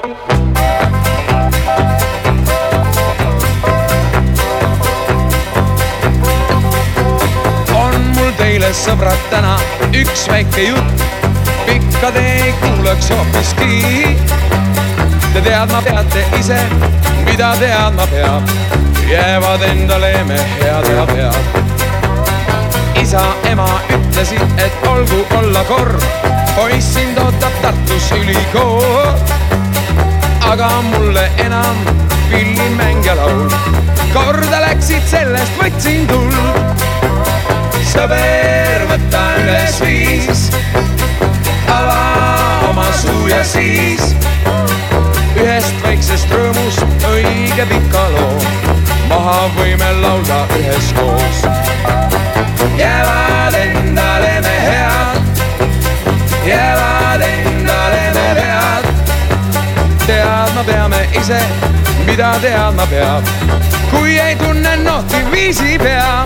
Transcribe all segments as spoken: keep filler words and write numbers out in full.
Teile sõbrad täna üks väike jutt, pikka te ei kuuleks hoopiski. Te teadma peate ise, mida teadma peab, jäävad endale me head ja peab. Isa, ema ütlesid, et olgu olla kord, poiss sind ootab Tartus ülikool. Aga mulle enam pillimäng ja laul, korda läksid, sellest võtsin tuld. Sõber, võta üles viis, ava oma suu ja siis ühest väiksest rõõmust õige pika loo maha võime laulda üheskoos. Jäävad endale me head, jäävad endale me pead. Teadma peame ise, mida teadma peab, kui ei tunne nooti viisi pea.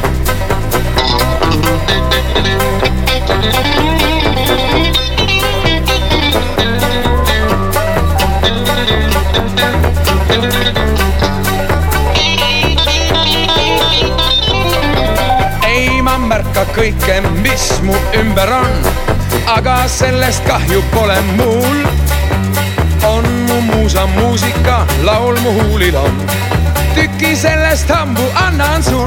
Ei ma märka kõike, mis mu ümber on, aga sellest kahju pole mul. On mu muusa muusika, laul mu huulil on, tüki sellest hambu annan sul.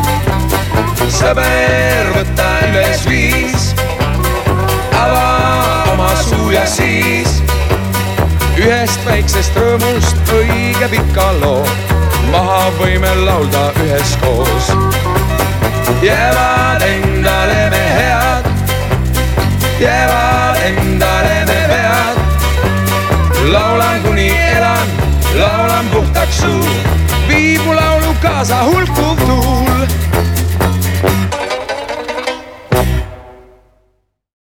Sõber, võta üles viis, ava oma suu ja siis ühest väiksest rõõmust õige pika loo maha võime laulda üheskoos. Jäävad endale me head, jäävad endale me pead. Laulan kuni elan, laulan puhtaks suu, viib mu laulu kaasa hulkuv tuul.